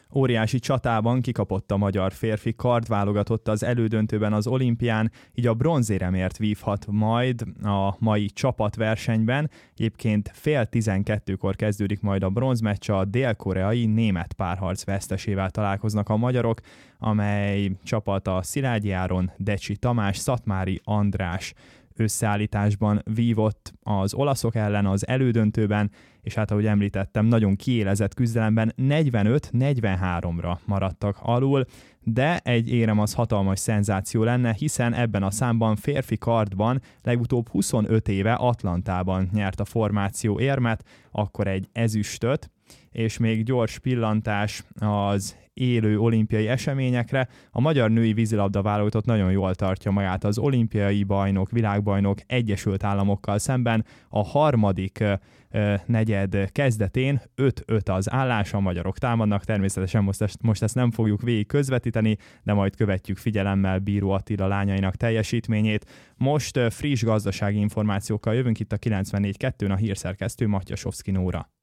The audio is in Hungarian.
Óriási csatában kikapott a magyar férfi kardválogatott az elődöntőben az olimpián, így a bronzéremért vívhat majd a mai csapatversenyben. Egyébként 11:30-kor kezdődik majd a bronzmeccs, a dél-koreai-német párharc vesztesével találkoznak a magyarok, amely csapat a Szilágyi Áron, Decsi Tamás, Szatmári András összeállításban vívott az olaszok ellen az elődöntőben, és hát ahogy említettem, nagyon kiélezett küzdelemben 45-43-ra maradtak alul, de egy érem az hatalmas szenzáció lenne, hiszen ebben a számban férfi kardban legutóbb 25 éve Atlantában nyert a formáció érmet, akkor egy ezüstöt, és még gyors pillantás az élő olimpiai eseményekre. A magyar női vízilabda válogatott nagyon jól tartja magát az olimpiai bajnok, világbajnok Egyesült Államokkal szemben. A harmadik negyed kezdetén 5-5 az állás, a magyarok támadnak, természetesen most ezt nem fogjuk végig közvetíteni, de majd követjük figyelemmel Bíró Attila lányainak teljesítményét. Most friss gazdasági információkkal jövünk itt a 94.2-n, a hírszerkesztő Matyasovszki Nóra.